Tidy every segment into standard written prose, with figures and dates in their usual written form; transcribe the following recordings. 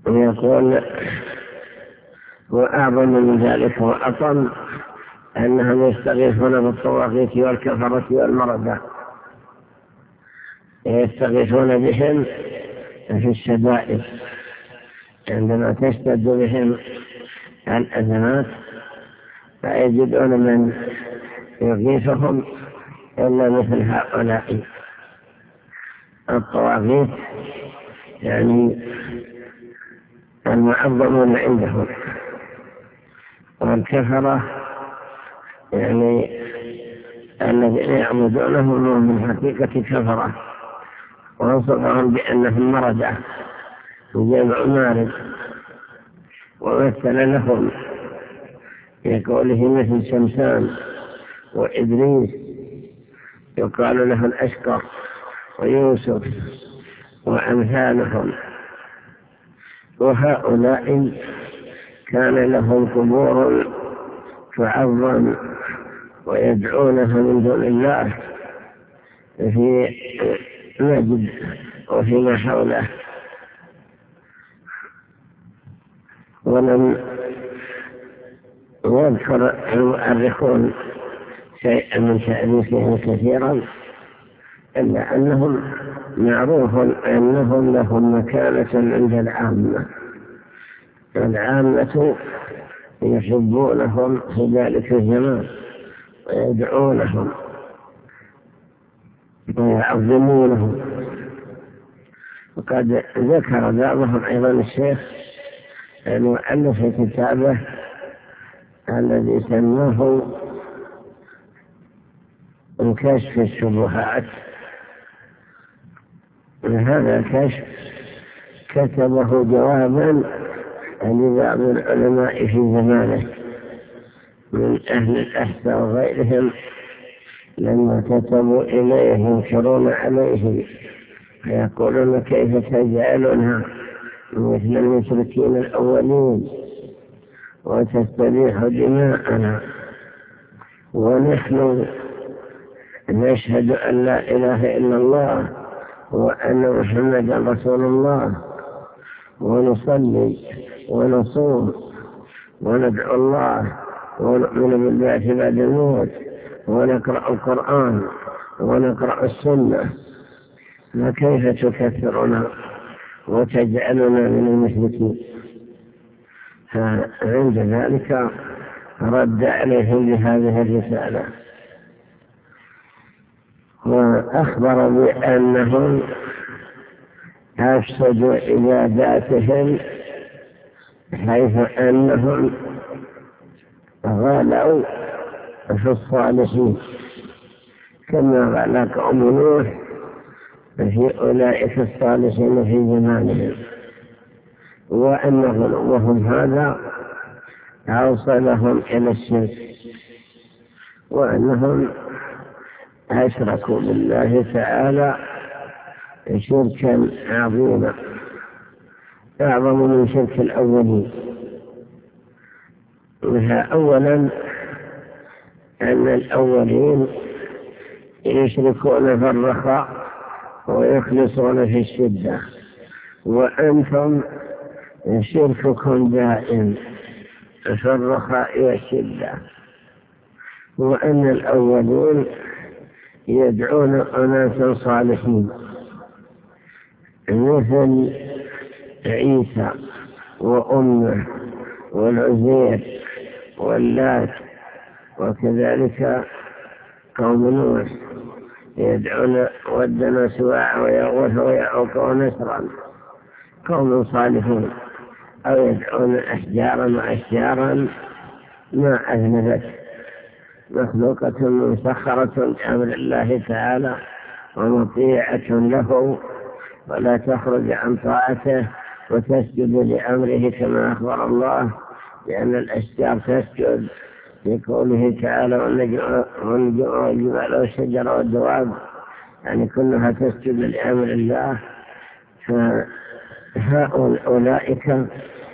ويقول وأعظم من ذلك وأطم أنهم يستغيثون بالطواغيت والكفرة والمردة، يستغيثون بهم في الشدائد عندما تشتد بهم الأزمات، فيجدون من يغيثهم إلا مثل هؤلاء الطواغيت، يعني المعظمون عندهم، والكفرة يعني الذين يعبدونهم من حقيقة كفرة، ووصفهم بأنهم مردة وجمع مارد، ومثل لهم يقوله مثل شمسان وإدريس يقال له الأشقر ويوسف وأمثالهم. وهؤلاء كان لهم قبور تعظم ويدعونها من دون الله في نجد وفيما حوله، ولم يذكر المؤرخون شيئا من تأليفهم كثيرا، إلا أنهم معروف أنهم لهم مكانة عند العامة، العامة يحبونهم في ذلك الزمان ويدعونهم ويعظمونهم. وقد ذكر بعضهم أيضا الشيخ المؤلف في كتابه الذي سماه كشف الشبهات، هذا الكشف كتبه جوابا لبعض العلماء في زمانه من أهل الأحساء وغيرهم، لما كتبوا إليه ينكرون عليه فيقولون كيف تجعلنا مثل المشركين الأولين وتستبيح دماءنا ونحن نشهد أن لا إله إلا الله وأن محمدا رسول الله، ونصلي ونصوم وندعو الله ونؤمن بالبعث بعد الموت ونقرأ القرآن ونقرأ السنة، فكيف تكثرنا وتجعلنا من المشركين؟ فعند ذلك رد عليهم بهذه الرسالة، وأخبر بأنهم أفسدوا عباداتهم حيث أنهم غالوا في الصالحين كما غلا قوم نوح في أولئك الصالحين في زمانهم، وأن غلوهم هذا أوصلهم إلى الشرك، وأنهم أشركوا بالله تعالى شركا عظيما أعظم من شرك الأولين. أولا أن الأولين يشركون في الرخاء ويخلصون في الشدة، وأنتم شرككم دائم في الرخاء والشدة. وأن الأولين يدعون أناسا صالحين مثل عيسى وأمه والعزير واللات، وكذلك قوم نوح يدعون ودنا سواع ويغوث ويعوق ونسرا، قوم صالحون، أو يدعون أشجارا وأشجارا ما أذنبت، مخلوقة مسخرة بأمر الله تعالى ومطيعة له ولا تخرج عن طاعته وتسجد لأمره كما أخبر الله، لأن الأشجار تسجد لقوله تعالى والجبال والشجر والدواب، يعني كلها تسجد لأمر الله. فأولئك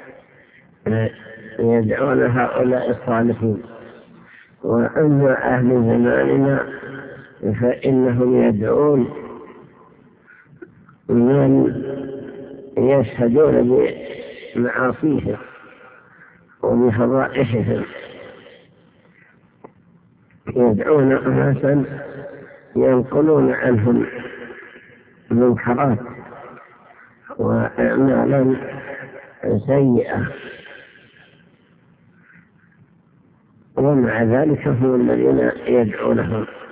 يدعون هؤلاء الصالحين. وأما أهل زماننا فإنهم يدعون من يشهدون بمعاصيهم وبفضائحهم، يدعون أناسا ينقلون عنهم منكرات وأعمالا سيئة، ومع ذلك هم الذين يدعونهم.